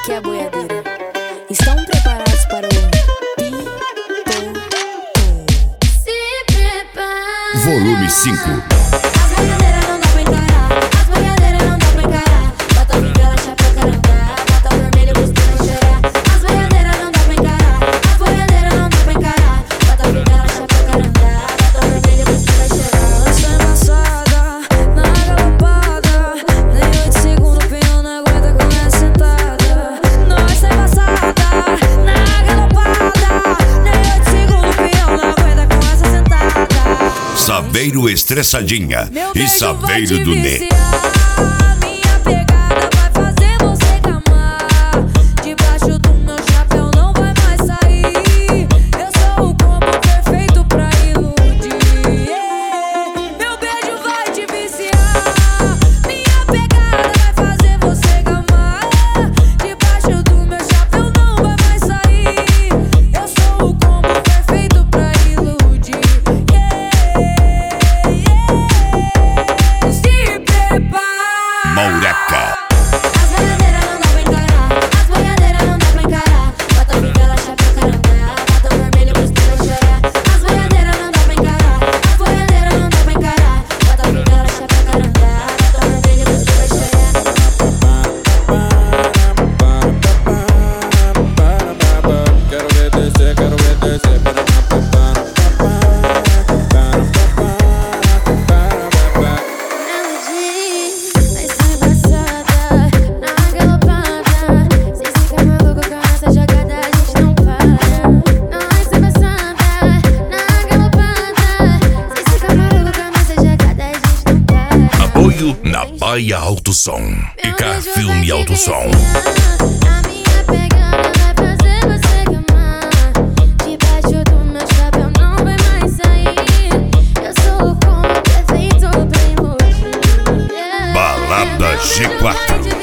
aqui é a boiadeira. Estão preparados para o Pipoco? Se prepara. Volume 5. As boiadeiras não dá pra encarar. As boiadeiras não dá pra encarar. Bota vela, chapéu, carandá. Bota vermelho, costuma chorar. As boiadeiras não dá pra encarar. As boiadeiras não dá pra encarar. Bota vela, chapéu, carandá. Bota vermelho, costuma chorar. Lança embaçada, na galopada. Nem 8 segundos, pinho não aguenta com essa sentada. Nossa embaçada, na galopada. Nem 8 segundos, pinho não aguenta com essa sentada. Saveiro Estressadinha Meu e beijo vai Saveiro te do Nê. viciar, minha pegada vai fazer você gamar. Debaixo do meu chapéu não vai mais sair. Eu sou o combo perfeito pra iludir. Meu beijo vai te viciar, minha pegada vai fazer você gamar. Debaixo do meu chapéu não vai mais sair. Eu sou o combo perfeito pra iludir. Se prepara. Maureca. As boiadeiras não dá pra encarar. As boiadeiras não dá pra encarar. Bota vela, chapéu, carandá. Bota vermelho, costuma chorar. As boiadeiras não dá pra encarar. As boiadeiras não dá pra encarar. Bota vela, chapéu, carandá. Bota vermelho, costuma chorar. Quero ver descer, quero ver descer. Vai ser embaçada, na galopada. Cê fica maluco com essa jogada, a gente não para. Vai ser embaçada, na galopada. Cê fica maluco com essa jogada, a gente não para. Apoio na Baia Alto Som e Car Filme Alto Som. A minha pegada vai fazer você gamar. Debaixo do meu chapéu não vai mais sair. Eu sou o combo perfeito pra iludir. Balada G4.